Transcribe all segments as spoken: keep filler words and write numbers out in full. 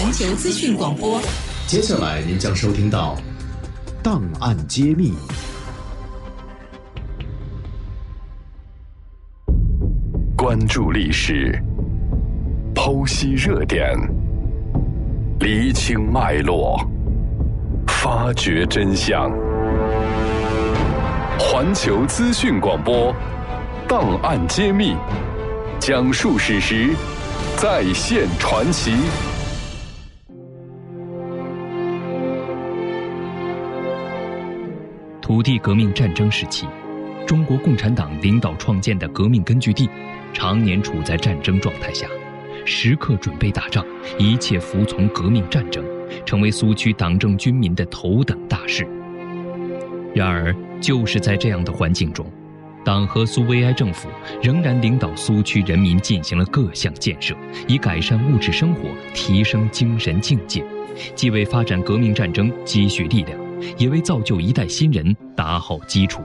环球资讯广播。 接下来您将收听到《档案揭秘》， 关注历史，剖析热点，厘清脉络，发掘真相。环球资讯广播，档案揭秘，讲述史实，再现传奇。 土地革命战争时期，中国共产党领导创建的革命根据地常年处在战争状态下，时刻准备打仗，一切服从革命战争，成为苏区党政军民的头等大事。然而，就是在这样的环境中，党和苏维埃政府仍然领导苏区人民进行了各项建设，以改善物质生活，提升精神境界，既为发展革命战争积蓄力量，也为造就一代新人打好基础。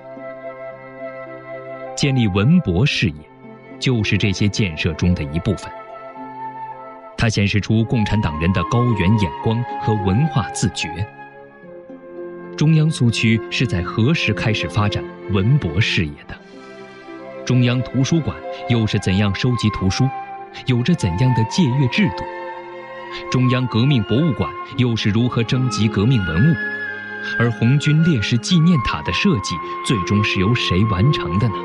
建立文博事业，就是这些建设中的一部分。它显示出共产党人的高远眼光和文化自觉。中央苏区是在何时开始发展文博事业的？中央图书馆又是怎样收集图书，有着怎样的借阅制度？中央革命博物馆又是如何征集革命文物？而红军烈士纪念塔的设计最终是由谁完成的呢？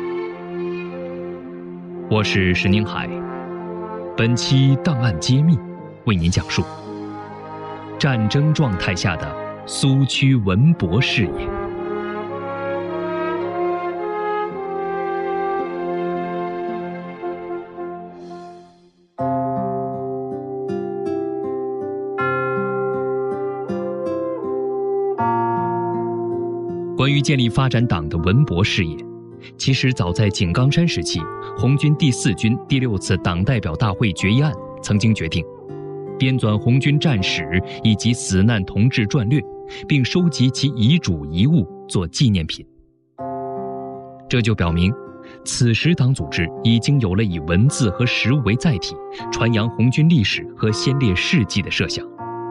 我是石宁海，本期档案揭秘为您讲述战争状态下的苏区文博事业。关于建立发展党的文博事业，其实早在井冈山时期，红军第四军第六次党代表大会决议案曾经决定编纂红军战史以及死难同志传略，并收集其遗嘱遗物做纪念品。这就表明，此时党组织已经有了以文字和实物为载体，传扬红军历史和先烈事迹的设想。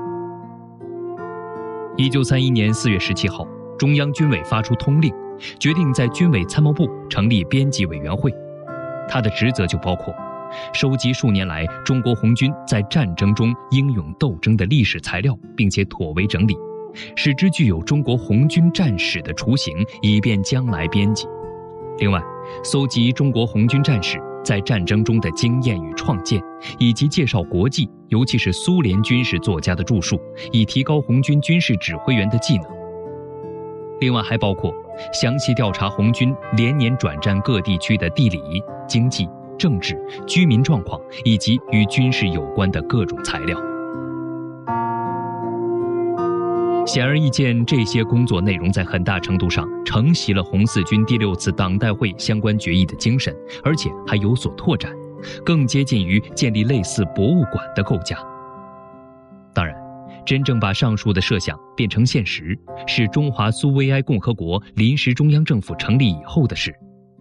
一九三一年四月十七号，中央军委发出通令，决定在军委参谋部成立编辑委员会，它的职责就包括收集数年来中国红军在战争中英勇斗争的历史材料，并且妥为整理，使之具有中国红军战史的雏形，以便将来编辑。另外，搜集中国红军战士在战争中的经验与创建，以及介绍国际，尤其是苏联军事作家的著述，以提高红军军事指挥员的技能。另外还包括详细调查红军连年转战各地区的地理、经济、政治、居民状况，以及与军事有关的各种材料。显而易见，这些工作内容在很大程度上承袭了红四军第六次党代会相关决议的精神，而且还有所拓展，更接近于建立类似博物馆的构架。当然，真正把上述的设想变成现实，是中华苏维埃共和国临时中央政府成立以后的事。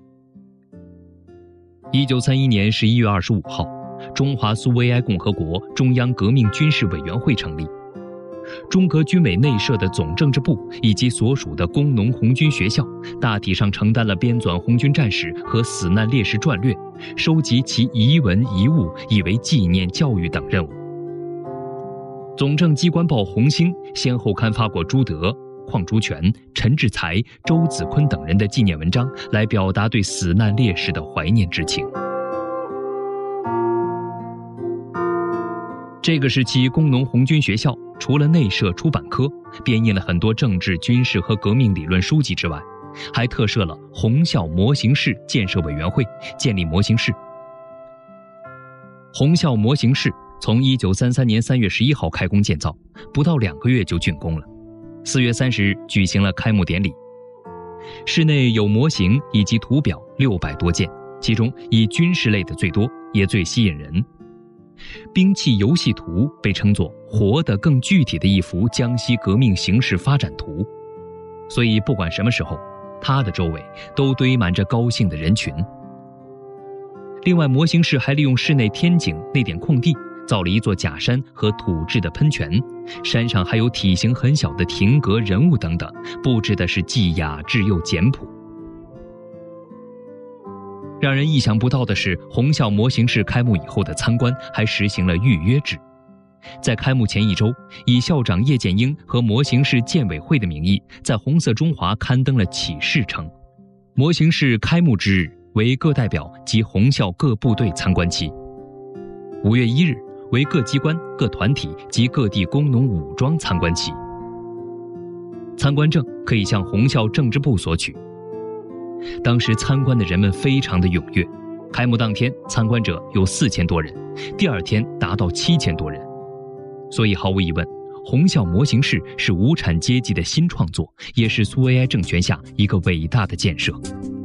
一九三一年十一月二十五号，中华苏维埃共和国中央革命军事委员会成立。中革军委内设的总政治部以及所属的工农红军学校，大体上承担了编纂红军战史和死难烈士传略，收集其遗文遗物，以为纪念教育等任务。总政机关报《红星》先后刊发过朱德、邝竹泉、陈志才、周子坤等人的纪念文章，来表达对死难烈士的怀念之情。这个时期，工农红军学校除了内设出版科，编印了很多政治、军事和革命理论书籍之外，还特设了红校模型室建设委员会，建立模型室。红校模型室从一九三三年三月十一号开工建造，不到两个月就竣工了。四月三十日举行了开幕典礼。室内有模型以及图表六百多件，其中以军事类的最多，也最吸引人。兵器游戏图被称作活的更具体的一幅江西革命形势发展图，所以不管什么时候，它的周围都堆满着高兴的人群。另外，模型室还利用室内天井那点空地， 造了一座假山和土制的喷泉，山上还有体型很小的亭阁、人物等等，布置的是既雅致又简朴。让人意想不到的是，红校模型室开幕以后的参观还实行了预约制。在开幕前一周，以校长叶剑英和模型室建委会的名义，在红色中华刊登了启事，称模型室开幕之日为各代表及红校各部队参观期，五月一日为各机关、各团体及各地工农武装参观期。参观证可以向红校政治部索取。当时参观的人们非常的踊跃，开幕当天参观者有四千多人，第二天达到七千多人。所以毫无疑问，红校模型室是无产阶级的新创作，也是苏维埃政权下一个伟大的建设。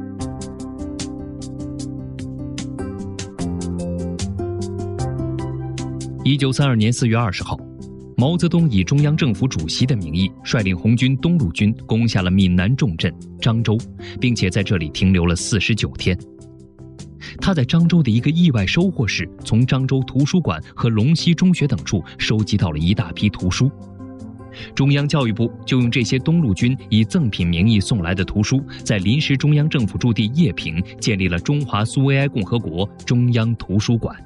一九三二年四月二十号，毛泽东以中央政府主席的名义，率领红军东路军攻下了闽南重镇漳州，并且在这里停留了四十九天。他在漳州的一个意外收获是，从漳州图书馆和龙溪中学等处收集到了一大批图书。中央教育部就用这些东路军以赠品名义送来的图书，在临时中央政府驻地叶平建立了中华苏维埃共和国中央图书馆。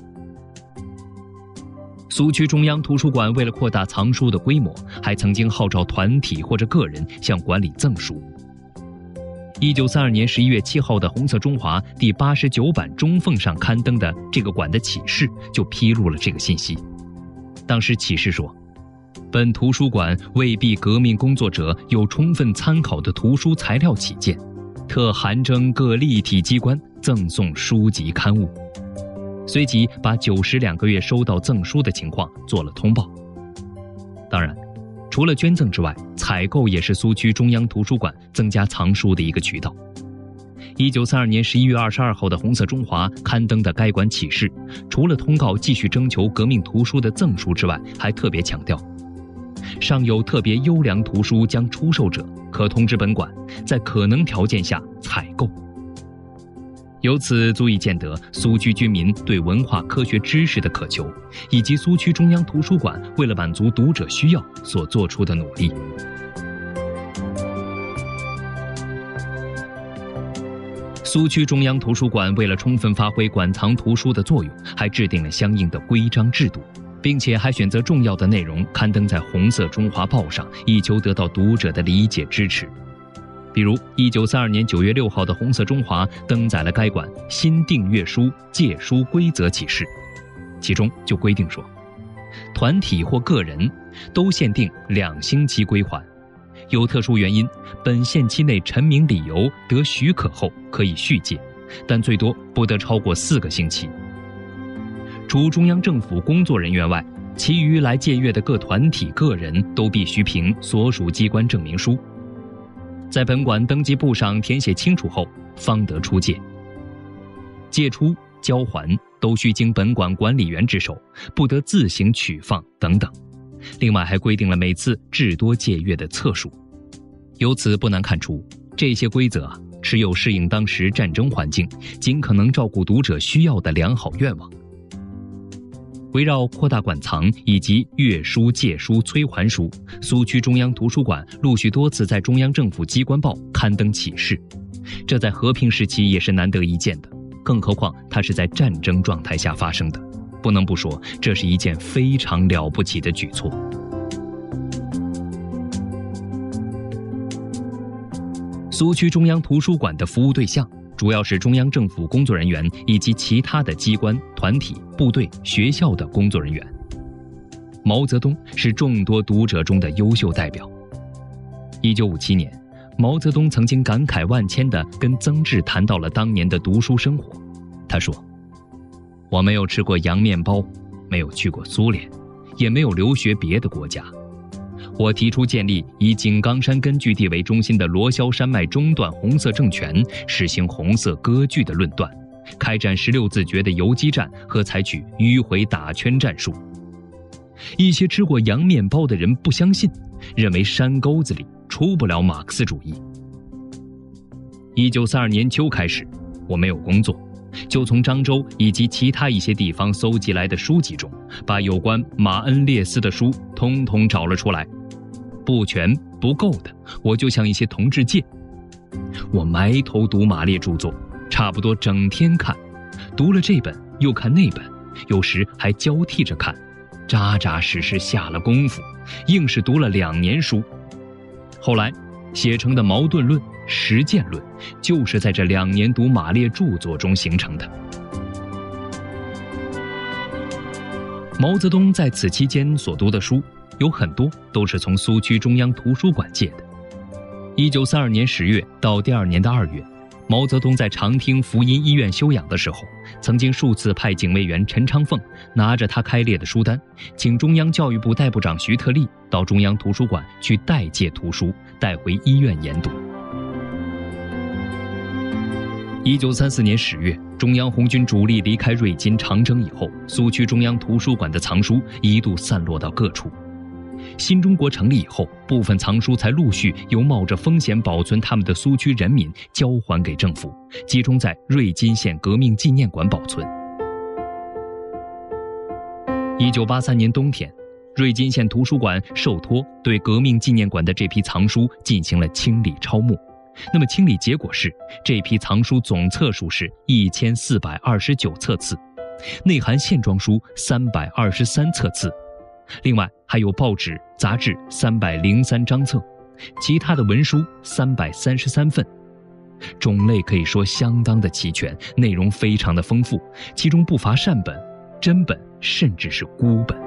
苏区中央图书馆为了扩大藏书的规模，还曾经号召团体或者个人向馆里赠书。一九三二年十一月七号的《红色中华》第八十九版中缝上刊登的这个馆的启事就披露了这个信息。当时启事说，本图书馆为避革命工作者有充分参考的图书材料起见，特函征各立体机关赠送书籍刊物。随即把九十两个月收到赠书的情况做了通报。当然，除了捐赠之外，采购也是苏区中央图书馆增加藏书的一个渠道。一九三二年十一月二十二号的《红色中华》刊登的该馆启事，除了通告继续征求革命图书的赠书之外，还特别强调，尚有特别优良图书将出售者，可通知本馆，在可能条件下采购。由此足以见得苏区居民对文化科学知识的渴求，以及苏区中央图书馆为了满足读者需要所做出的努力。苏区中央图书馆为了充分发挥馆藏图书的作用，还制定了相应的规章制度，并且还选择重要的内容刊登在《红色中华报》上，以求得到读者的理解支持。比如一九三二年九月六号的《红色中华》登载了该馆新订阅书借书规则启事，其中就规定说，团体或个人都限定两星期归还，有特殊原因，本限期内陈明理由得许可后可以续借，但最多不得超过四个星期。除中央政府工作人员外，其余来借阅的各团体个人都必须凭所属机关证明书，在本馆登记簿上填写清楚后方得出借。借出、交还都需经本馆管理员之手，不得自行取放等等。另外还规定了每次至多借阅的册数。由此不难看出，这些规则啊，持有适应当时战争环境，尽可能照顾读者需要的良好愿望。围绕扩大馆藏以及阅书、借书、催还书，苏区中央图书馆陆续多次在中央政府机关报刊登启事，这在和平时期也是难得一见的，更何况它是在战争状态下发生的，不能不说这是一件非常了不起的举措。苏区中央图书馆的服务对象主要是中央政府工作人员以及其他的机关、团体、部队、学校的工作人员。毛泽东是众多读者中的优秀代表。一九五七年，毛泽东曾经感慨万千地跟曾志谈到了当年的读书生活。他说：“我没有吃过洋面包，没有去过苏联，也没有留学别的国家。我提出建立以井冈山根据地为中心的罗霄山脉中段红色政权，实行红色割据的论断，开展十六字诀的游击战和采取迂回打圈战术。一些吃过洋面包的人不相信，认为山沟子里出不了马克思主义。一九三二年秋开始，我没有工作， 就从漳州以及其他一些地方搜集来的书籍中，把有关马恩列斯的书通通找了出来。不全不够的，我就向一些同志借。我埋头读马列著作，差不多整天看，读了这本又看那本，有时还交替着看，扎扎实实下了功夫，硬是读了两年书。后来写成的矛盾论、实践论，就是在这两年读马列著作中形成的。毛泽东在此期间所读的书，有很多都是从苏区中央图书馆借的。一九三二年十月到第二年的二月，毛泽东在长汀福音医院休养的时候，曾经数次派警卫员陈昌凤拿着他开列的书单，请中央教育部代部长徐特立到中央图书馆去代借图书，带回医院研读。一九三四年十月，中央红军主力离开瑞金、长征以后，苏区中央图书馆的藏书一度散落到各处。新中国成立以后，部分藏书才陆续由冒着风险保存他们的苏区人民交还给政府，集中在瑞金县革命纪念馆保存。一九八三年冬天，瑞金县图书馆受托对革命纪念馆的这批藏书进行了清理抄没。那么清理结果是，这批藏书总册数是一千四百二十九册次，内含线装书三百二十三册次，另外还有报纸、杂志三百零三张册，其他的文书三百三十三份，种类可以说相当的齐全，内容非常的丰富，其中不乏善本、真本，甚至是孤本。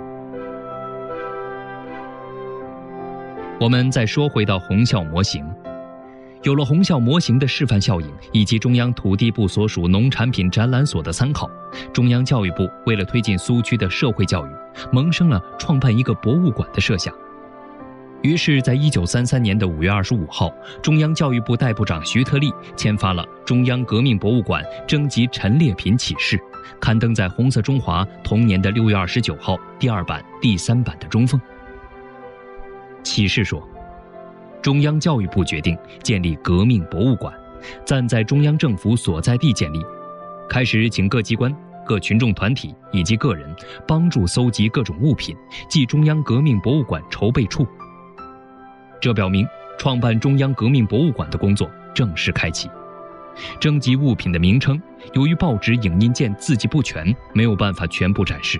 我们再说回到红校模型。有了红校模型的示范效应，以及中央土地部所属农产品展览所的参考，中央教育部为了推进苏区的社会教育，萌生了创办一个博物馆的设想。于是在一九三三年的五月二十五号，中央教育部代部长徐特立签发了中央革命博物馆征集陈列品启事，刊登在红色中华同年的六月二十九号第二版、第三版的中缝。启事说，中央教育部决定建立革命博物馆，暂在中央政府所在地建立，开始请各机关、各群众团体以及个人帮助搜集各种物品，即中央革命博物馆筹备处。这表明创办中央革命博物馆的工作正式开启。征集物品的名称，由于报纸影印件字迹不全，没有办法全部展示。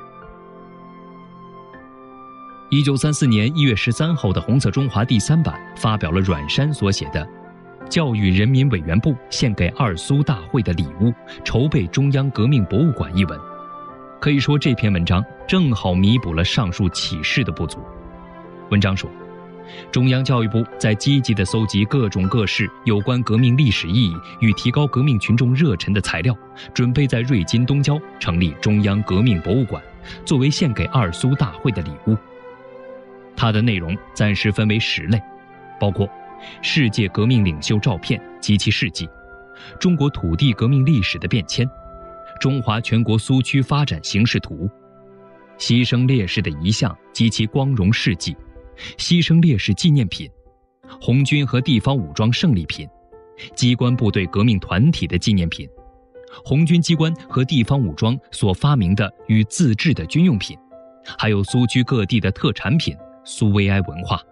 一九三四年一月十三号的红色中华第三版发表了阮山所写的《教育人民委员部献给二苏大会的礼物，筹备中央革命博物馆》一文。可以说这篇文章正好弥补了上述启示的不足。文章说，中央教育部在积极地搜集各种各式有关革命历史意义与提高革命群众热忱的材料，准备在瑞金东郊成立中央革命博物馆，作为献给二苏大会的礼物。它的内容暂时分为十类，包括世界革命领袖照片及其事迹，中国土地革命历史的变迁，中华全国苏区发展形势图，牺牲烈士的遗像及其光荣事迹，牺牲烈士纪念品，红军和地方武装胜利品，机关部队革命团体的纪念品，红军机关和地方武装所发明的与自制的军用品，还有苏区各地的特产品、苏维埃文化。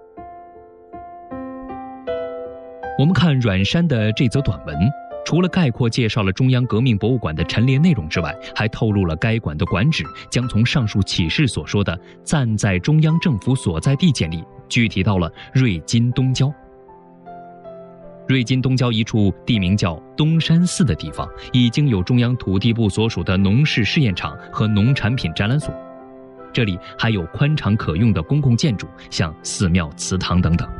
我们看阮山的这则短文，除了概括介绍了中央革命博物馆的陈列内容之外，还透露了该馆的馆址将从上述启示所说的暂在中央政府所在地建立，具体到了瑞金东郊。瑞金东郊一处地名叫东山寺的地方，已经有中央土地部所属的农事试验场和农产品展览所，这里还有宽敞可用的公共建筑，像寺庙、祠堂等等。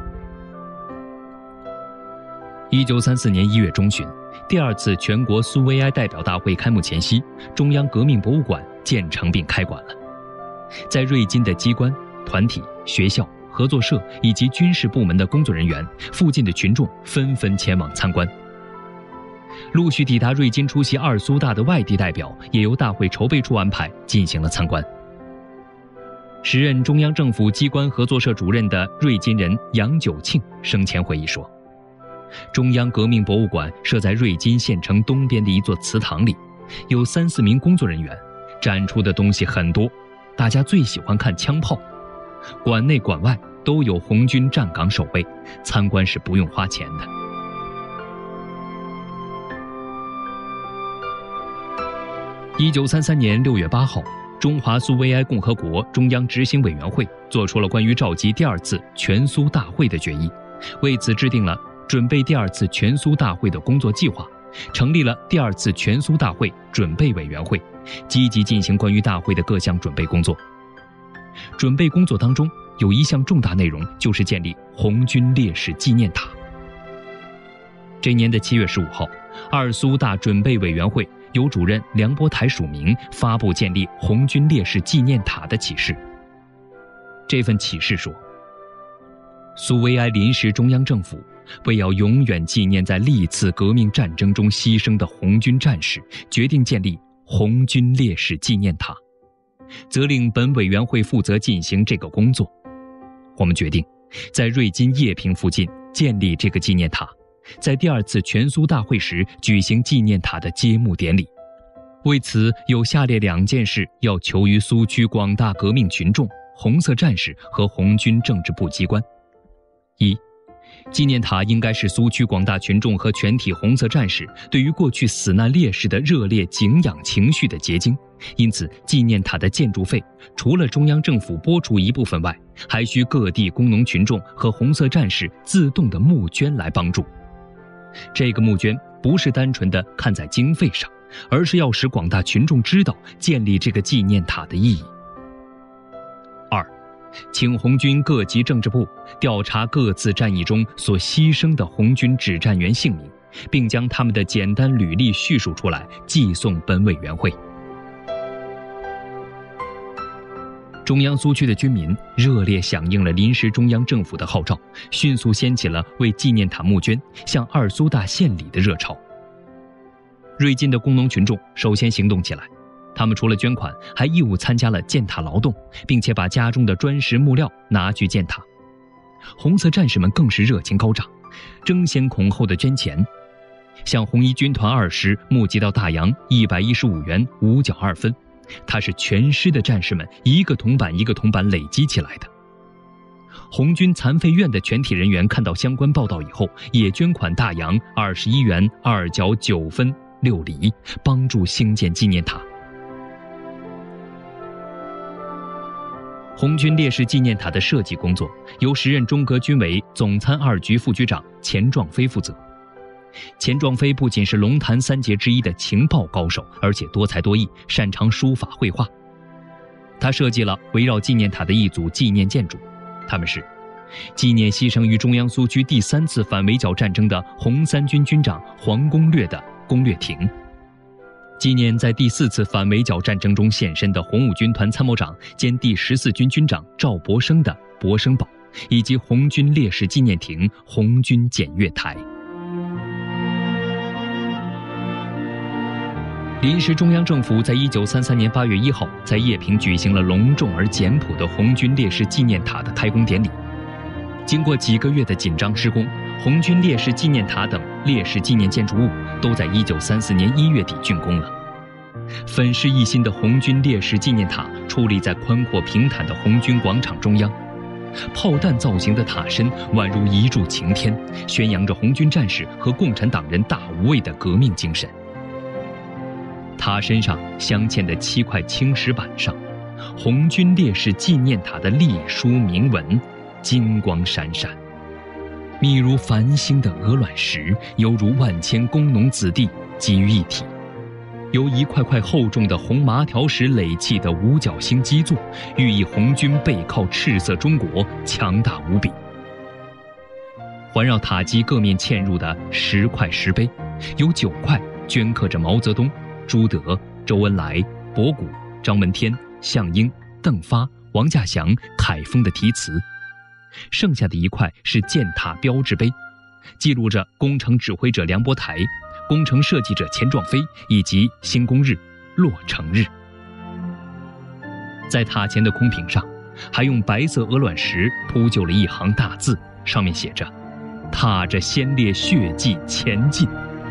一九三四年一月中旬，第二次全国苏维埃代表大会开幕前夕，中央革命博物馆建成并开馆了。在瑞金的机关、团体、学校、合作社以及军事部门的工作人员，附近的群众纷纷前往参观。陆续抵达瑞金出席二苏大的外地代表，也由大会筹备处安排进行了参观。时任中央政府机关合作社主任的瑞金人杨九庆生前回忆说， 中央革命博物馆设在瑞金县城东边的一座祠堂里，有三四名工作人员，展出的东西很多，大家最喜欢看枪炮。馆内馆外都有红军站岗守卫，参观是不用花钱的。一九三三年六月八号，中华苏维埃共和国中央执行委员会作出了关于召集第二次全苏大会的决议，为此制定了准备第二次全苏大会的工作计划，成立了第二次全苏大会准备委员会，积极进行关于大会的各项准备工作。准备工作当中有一项重大内容，就是建立红军烈士纪念塔。这年的七月十五号，二苏大准备委员会由主任梁伯台署名，发布建立红军烈士纪念塔的启示。这份启示说，苏维埃临时中央政府为要永远纪念在历次革命战争中牺牲的红军战士，决定建立红军烈士纪念塔，责令本委员会负责进行这个工作。我们决定在瑞金叶坪附近建立这个纪念塔，在第二次全苏大会时举行纪念塔的揭幕典礼。为此，有下列两件事要求于苏区广大革命群众、红色战士和红军政治部机关：一、纪念塔应该是苏区广大群众和全体红色战士对于过去死难烈士的热烈敬仰情绪的结晶，因此纪念塔的建筑费除了中央政府拨出一部分外，还需各地工农群众和红色战士自动的募捐来帮助。这个募捐不是单纯的看在经费上，而是要使广大群众知道建立这个纪念塔的意义。二、请红军各级政治部调查各次战役中所牺牲的红军指战员姓名，并将他们的简单履历叙述出来，寄送本委员会。中央苏区的军民热烈响应了临时中央政府的号召，迅速掀起了为纪念塔募捐、向二苏大献礼的热潮。瑞金的工农群众首先行动起来，他们除了捐款，还义务参加了建塔劳动，并且把家中的砖石木料拿去建塔。红色战士们更是热情高涨，争先恐后的捐钱，向红一军团二师募集到大洋一百一十五元五角二分，它是全师的战士们一个铜板一个铜板累积起来的。红军残废院的全体人员看到相关报道以后，也捐款大洋二十一元二角九分六厘，帮助兴建纪念塔。红军烈士纪念塔的设计工作由时任中革军委总参二局副局长钱壮飞负责。钱壮飞不仅是龙潭三杰之一的情报高手，而且多才多艺，擅长书法绘画。他设计了围绕纪念塔的一组纪念建筑，他们是纪念牺牲于中央苏区第三次反围剿战争的红三军军长黄公略的公略亭，纪念在第四次反围剿战争中献身的红五军团参谋长兼第十四军军长赵博生的博生堡，以及红军烈士纪念亭红军检阅台。临时中央政府在一九三三年八月一号在叶坪举行了隆重而简朴的红军烈士纪念塔的开工典礼。经过几个月的紧张施工，红军烈士纪念塔等烈士纪念建筑物都在一九三四年一月底竣工了。粉饰一新的红军烈士纪念塔矗立在宽阔平坦的红军广场中央，炮弹造型的塔身宛如一柱擎天，宣扬着红军战士和共产党人大无畏的革命精神。塔身上镶嵌的七块青石板上，红军烈士纪念塔的隶书铭文金光闪闪，密如繁星的鹅卵石犹如万千工农子弟集于一体，由一块块厚重的红麻条石垒砌的五角星基座，寓意红军背靠赤色中国强大无比。环绕塔基各面嵌入的十块石碑，有九块镌刻着毛泽东、朱德、周恩来、博古、张闻天、项英、邓发、王稼祥、凯丰的题词，剩下的一块是建塔标志碑，记录着工程指挥者梁伯台、工程设计者钱壮飞以及兴工日、落成日。在塔前的空屏上，还用白色鹅卵石铺就了一行大字，上面写着： 踏着先烈血迹前进。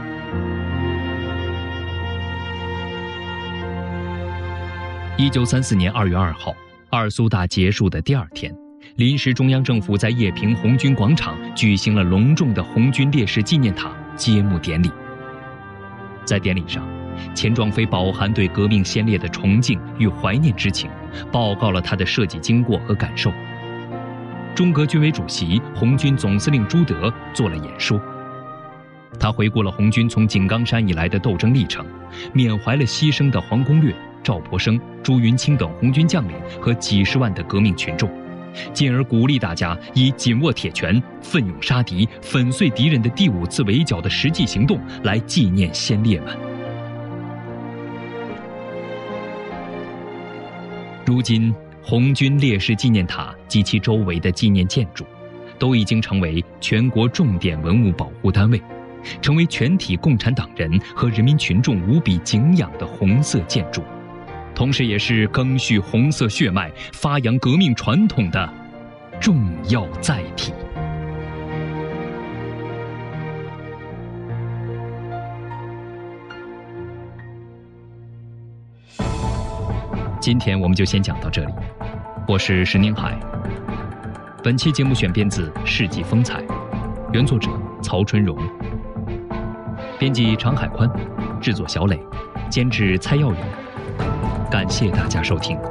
一九三四年二月二号，二苏大结束的第二天，临时中央政府在叶平红军广场举行了隆重的红军烈士纪念塔揭幕典礼。在典礼上，钱壮飞饱含对革命先烈的崇敬与怀念之情，报告了他的设计经过和感受。中革军委主席、红军总司令朱德做了演说，他回顾了红军从井冈山以来的斗争历程，缅怀了牺牲的黄公略、赵博生、朱云清等红军将领和几十万的革命群众，进而鼓励大家以紧握铁拳、奋勇杀敌、粉碎敌人的第五次围剿的实际行动来纪念先烈们。如今，红军烈士纪念塔及其周围的纪念建筑，都已经成为全国重点文物保护单位，成为全体共产党人和人民群众无比敬仰的红色建筑，同时也是赓续红色血脉、发扬革命传统的重要载体。今天我们就先讲到这里，我是石宁海。本期节目选编自《世纪风采》，原作者曹春荣，编辑常海宽，制作小磊，监制蔡耀勇。感谢大家收听。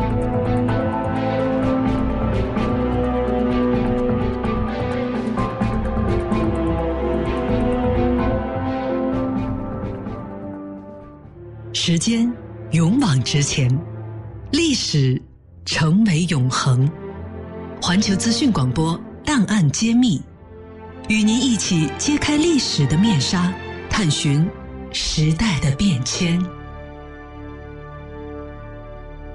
时间勇往直前，历史成为永恒。环球资讯广播档案揭秘，与您一起揭开历史的面纱，探寻时代的变迁。